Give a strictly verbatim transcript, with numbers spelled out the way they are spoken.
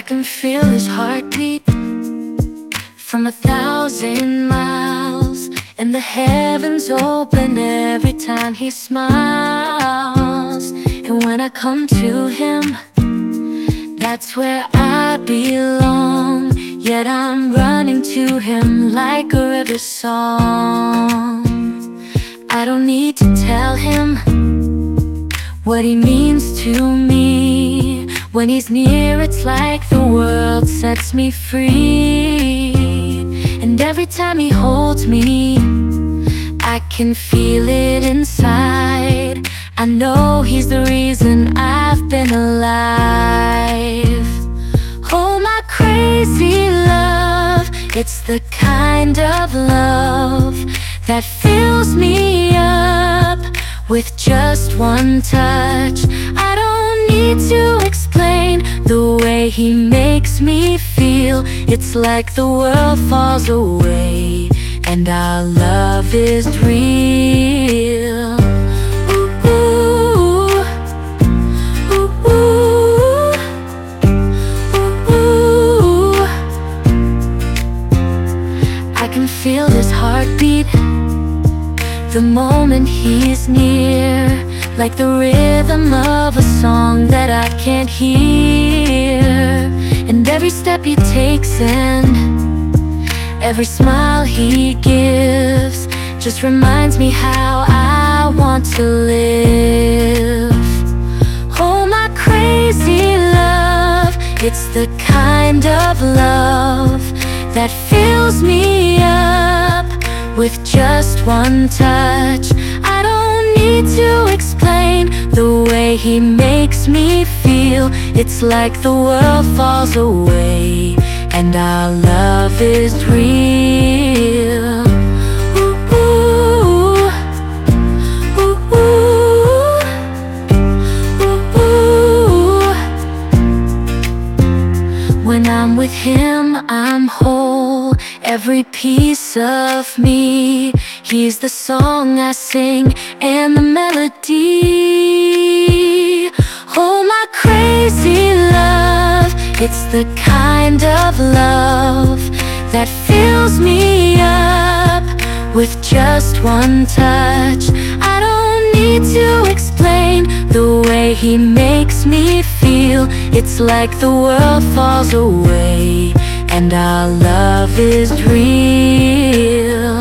I can feel his heartbeat from a thousand miles, and the heavens open every time he smiles. And when I come to him, that's where I belong. Yet I'm running to him like a river song. I don't need to tell him what he means to me. When he's near, it's like the world sets me free. And every time he holds me, I can feel it inside. I know he's the reason I've been alive. Oh, my crazy love, it's the kind of love that fills me up with just one touch. I don't need to explain the way he makes me feel. It's like the world falls away and our love is real. Ooh, ooh, ooh, ooh, ooh, ooh. I can feel his heartbeat the moment he's near, like the rhythm of a song that I can't hear. And every step he takes and every smile he gives just reminds me how I want to live. Oh, my crazy love, it's the kind of love that fills me up with just one touch. I don't need to explain the way he makes me feel. It's like the world falls away and our love is real. Ooh, ooh, ooh, ooh, ooh. When I'm with him, I'm whole, every piece of me. He's the song I sing and the melody. Oh, my crazy love, it's the kind of love that fills me up with just one touch. I don't need to explain the way he makes me feel. It's like the world falls away and our love is real.